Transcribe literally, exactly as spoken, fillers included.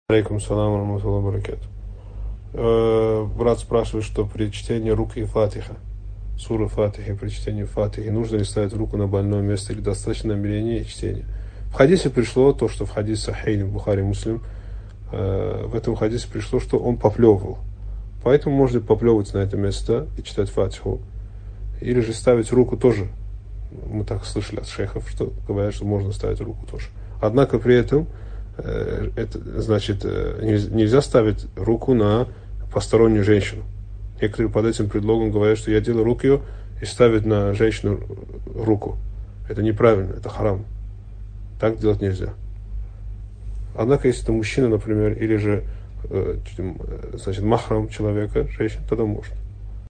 Алейкум салам раматуллахи ва баракатух. Брат спрашивает, что при чтении руки Фатиха, суры Фатихи, при чтении Фатихи, нужно ли ставить руку на больное место или достаточно намерения и чтения. В хадисе пришло то, что в хадисе Сахейн, в Бухари, Муслим, в этом хадисе пришло, что он поплевывал. Поэтому можно поплевывать на это место и читать Фатиху. Или же ставить руку тоже. Мы так слышали от шейхов, что говорят, что можно ставить руку тоже. Однако при этом это, значит, нельзя ставить руку на постороннюю женщину. Некоторые под этим предлогом говорят, что я делаю руку ее и ставить на женщину руку. Это неправильно, это харам. Так делать нельзя. Однако, если это мужчина, например, или же значит, махрам человека, женщина, тогда можно.